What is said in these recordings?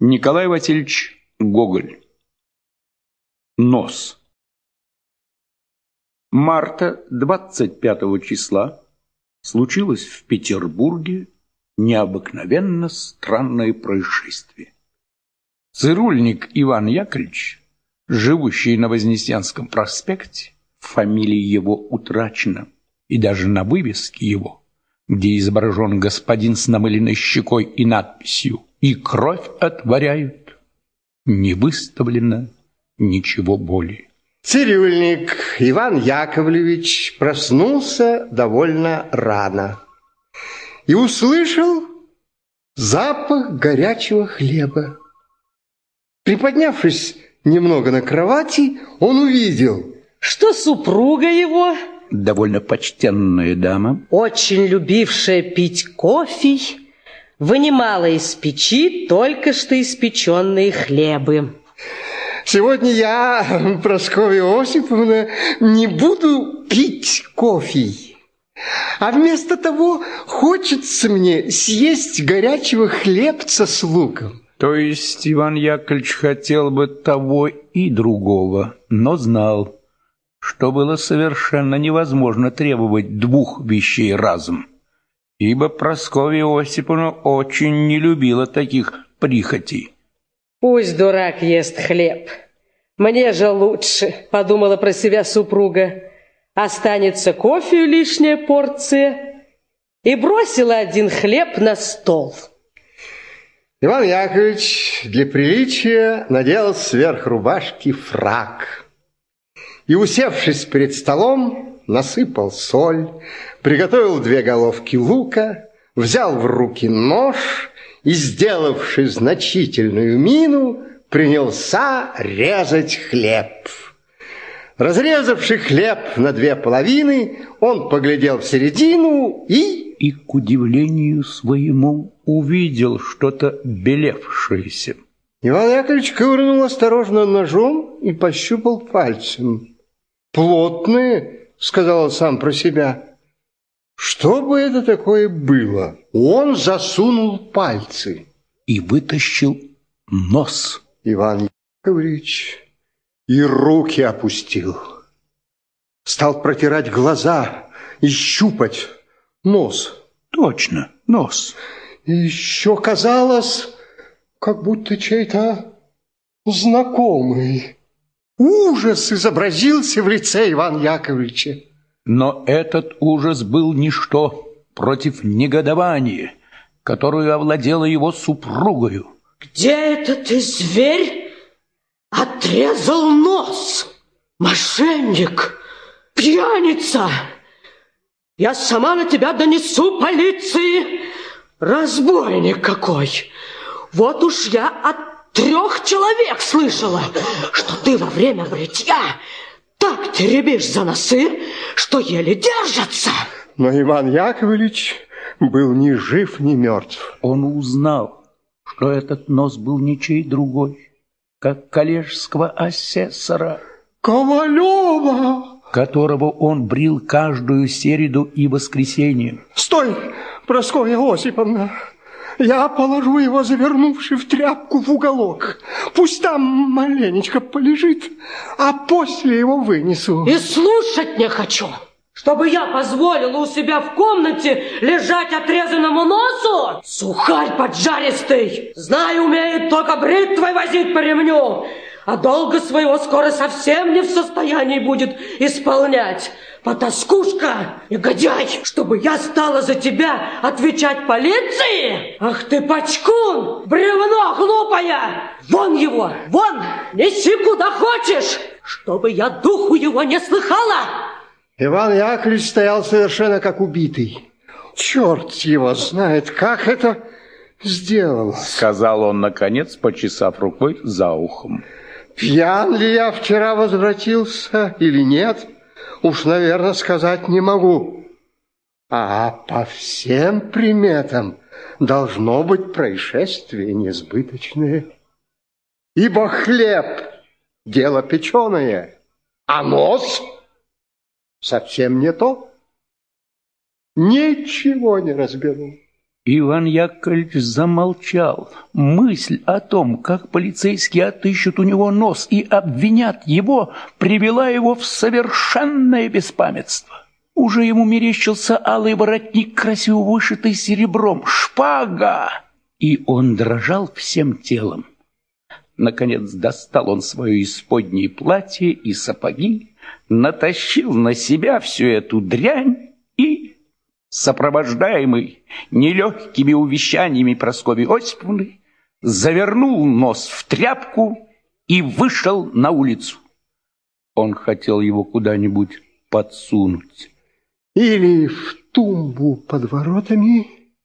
Николай Васильевич Гоголь. Нос. Марта 25 числа случилось в Петербурге необыкновенно странное происшествие. Цирюльник Иван Яковлевич, живущий на Вознесенском проспекте, фамилия его утрачена, и даже на вывеске его, где изображен господин с намыленной щекой и надписью «И кровь отворяют», не выставлено ничего более. Цирюльник Иван Яковлевич проснулся довольно рано и услышал запах горячего хлеба. Приподнявшись немного на кровати, он увидел, что супруга его, довольно почтенная дама, очень любившая пить кофе, вынимала из печи только что испеченные хлебы. «Сегодня я, Прасковья Осиповна, не буду пить кофе, а вместо того хочется мне съесть горячего хлебца с луком». То есть Иван Яковлевич хотел бы того и другого, но знал, что было совершенно невозможно требовать двух вещей разом, ибо Прасковья Осиповна очень не любила таких прихотей. «Пусть дурак ест хлеб, мне же лучше», — подумала про себя супруга. «Останется кофе лишняя порция», и бросила один хлеб на стол. Иван Яковлевич для приличия надел сверх рубашки фрак и, усевшись перед столом, насыпал соль, приготовил 2 головки лука, взял в руки нож и, сделавши значительную мину, принялся резать хлеб. Разрезавши хлеб на 2 половины, он поглядел в середину и, к удивлению своему, увидел что-то белевшееся. Иван Яковлевич ковырнул осторожно ножом и пощупал пальцем. «Плотные», — сказал он сам про себя. Что бы это такое было? Он засунул пальцы и вытащил нос. Иван Яковлевич и руки опустил. Стал протирать глаза и щупать нос. Точно, нос. И еще казалось, как будто чей-то знакомый. Ужас изобразился в лице Ивана Яковлевича. Но этот ужас был ничто против негодования, которую овладела его супругою. «Где этот ты, зверь, отрезал нос? Мошенник, пьяница! Я сама на тебя донесу полиции! Разбойник какой! Вот уж я от 3 человек слышала, что ты во время бритья так теребишь за носы, что еле держатся». Но Иван Яковлевич был ни жив, ни мертв. Он узнал, что этот нос был ничей другой, как коллежского асессора Ковалева, которого он брил каждую среду и воскресенье. «Стой, Прасковья Осиповна! Я положу его, завернувши в тряпку, в уголок. Пусть там маленечко полежит, а после его вынесу». И слушать не хочу, чтобы я позволила у себя в комнате лежать отрезанному носу. Сухарь поджаристый, знаю, умеет только бритвой возить по ремню, а долга своего скоро совсем не в состоянии будет исполнять. Потаскушка, негодяй, чтобы я стала за тебя отвечать полиции? Ах ты, пачкун, бревно глупая! Вон его, вон, неси куда хочешь, чтобы я духу его не слыхала!» Иван Яковлевич стоял совершенно как убитый. «Черт его знает, как это сделал», — сказал он, наконец, почесав рукой за ухом. «Пьян ли я вчера возвратился или нет, уж, наверное, сказать не могу. А по всем приметам должно быть происшествие несбыточное. Ибо хлеб – дело печеное, а нос – совсем не то. Ничего не разберу. Иван Яковлевич замолчал. Мысль о том, как полицейские отыщут у него нос и обвинят его, привела его в совершенное беспамятство. Уже ему мерещился алый воротник, красиво вышитый серебром, шпага, и он дрожал всем телом. Наконец достал он свое исподнее платье и сапоги, натащил на себя всю эту дрянь и, сопровождаемый нелегкими увещаниями Прасковьи Осиповны, завернул нос в тряпку и вышел на улицу. Он хотел его куда-нибудь подсунуть. Или в тумбу под воротами,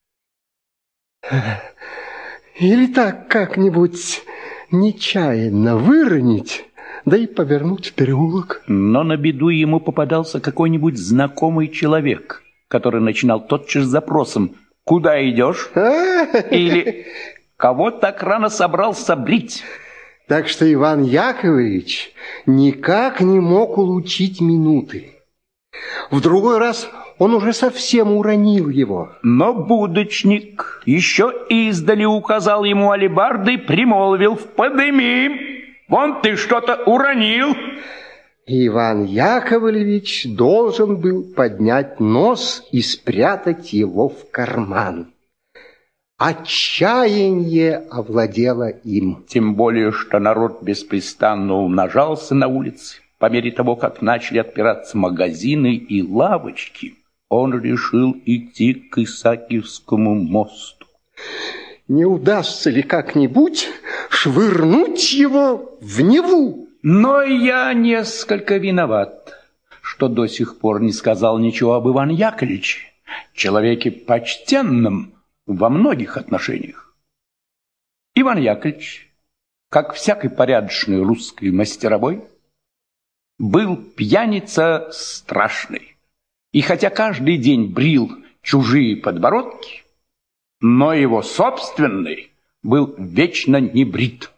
или так как-нибудь нечаянно выронить, да и повернуть в переулок. Но на беду ему попадался какой-нибудь знакомый человек, который начинал тотчас с запросом: «Куда идешь?» Или «Кого так рано собрался брить?» Так что Иван Яковлевич никак не мог улучшить минуты. В другой раз он уже совсем уронил его. Но будочник еще издали указал ему алебардой, примолвил: «Подыми, вон ты что-то уронил». Иван Яковлевич должен был поднять нос и спрятать его в карман. Отчаяние овладело им. Тем более, что народ беспрестанно умножался на улице. По мере того, как начали отпираться магазины и лавочки, он решил идти к Исаакиевскому мосту. Не удастся ли как-нибудь швырнуть его в Неву? Но я несколько виноват, что до сих пор не сказал ничего об Иване Яковлевиче, человеке почтенном во многих отношениях. Иван Яковлевич, как всякий порядочный русский мастеровой, был пьяница страшный. И хотя каждый день брил чужие подбородки, но его собственный был вечно не брит.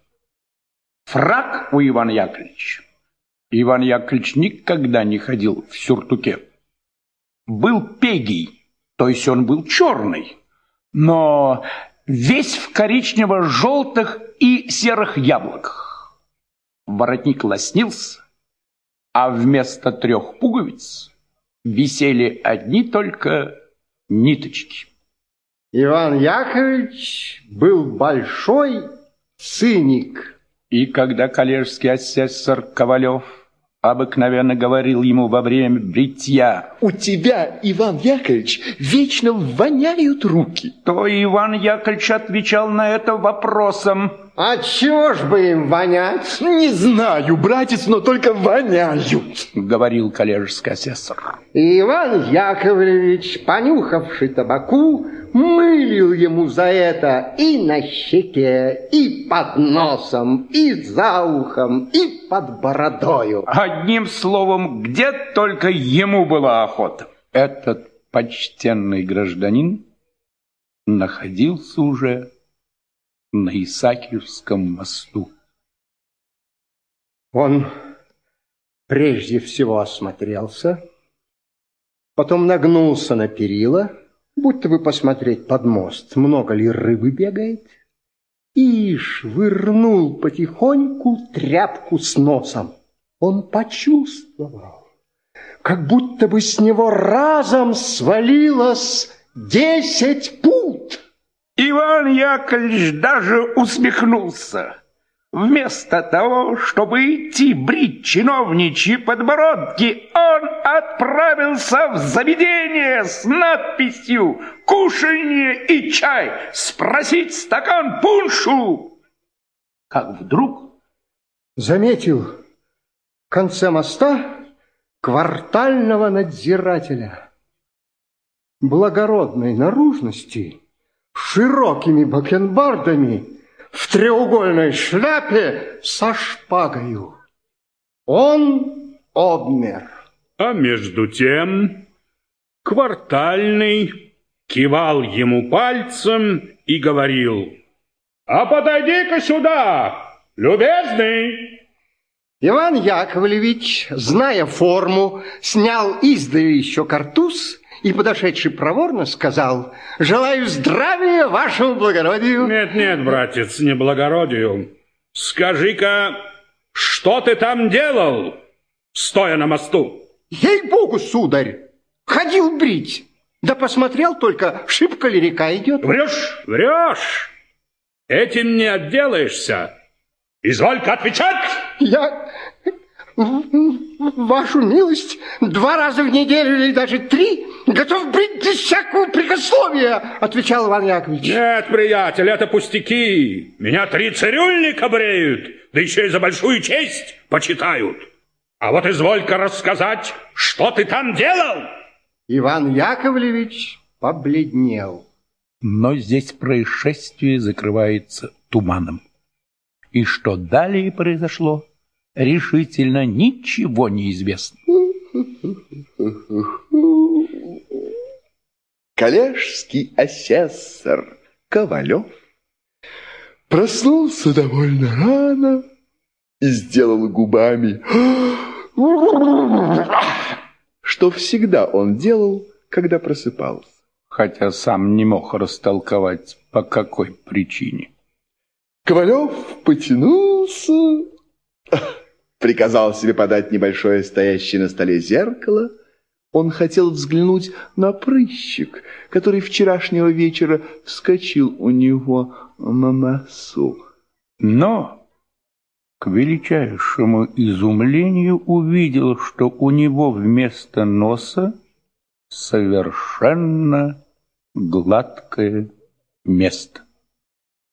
Фрак у Ивана Яковлевича. Иван Яковлевич никогда не ходил в сюртуке. Был пегий, то есть он был черный, но весь в коричнево-желтых и серых яблоках. Воротник лоснился, а вместо 3 пуговиц висели одни только ниточки. Иван Яковлевич был большой циник. И когда коллежский асессор Ковалев обыкновенно говорил ему во время бритья: «У тебя, Иван Яковлевич, вечно воняют руки», то Иван Яковлевич отвечал на это вопросом: «А чего ж бы им вонять?» «Не знаю, братец, но только воняют», говорил коллежский асессор. И Иван Яковлевич, понюхавший табаку, мылил ему за это и на щеке, и под носом, и за ухом, и под бородою. Одним словом, где только ему была охота. Этот почтенный гражданин находился уже на Исаакиевском мосту. Он прежде всего осмотрелся, потом нагнулся на перила, будто бы посмотреть под мост, много ли рыбы бегает, и швырнул потихоньку тряпку с носом. Он почувствовал, как будто бы с него разом свалилось 10 пуд. Иван Яковлевич даже усмехнулся. Вместо того, чтобы идти брить чиновничьи подбородки, он отправился в заведение с надписью «Кушанье и чай, спросить стакан пуншу». Как вдруг заметил в конце моста квартального надзирателя благородной наружности, с широкими бакенбардами, в треугольной шляпе со шпагою. Он обмер. А между тем квартальный кивал ему пальцем и говорил: «А подойди-ка сюда, любезный!» Иван Яковлевич, зная форму, снял издали еще картуз и подошедший проворно сказал: «Желаю здравия вашему благородию». Нет, братец, не благородию. Скажи-ка, что ты там делал, стоя на мосту? Ей-богу, сударь, ходил брить. Да посмотрел только, шибко ли река идет. Врешь. Этим не отделаешься. Изволь-ка отвечать. Я, вашу милость, 2 раза в неделю или даже 3 готов брить без всякого прикословия, отвечал Иван Яковлевич. Нет, приятель, это пустяки. Меня 3 цирюльника бреют, да еще и за большую честь почитают. А вот изволь-ка рассказать, что ты там делал? Иван Яковлевич побледнел. Но здесь происшествие закрывается туманом. И что далее произошло, решительно ничего не известно. Коллежский асессор Ковалев проснулся довольно рано и сделал губами, что всегда он делал, когда просыпался. Хотя сам не мог растолковать, по какой причине. Ковалев потянулся, приказал себе подать небольшое стоящее на столе зеркало. Он хотел взглянуть на прыщик, который вчерашнего вечера вскочил у него на носу. Но, к величайшему изумлению, увидел, что у него вместо носа совершенно гладкое место.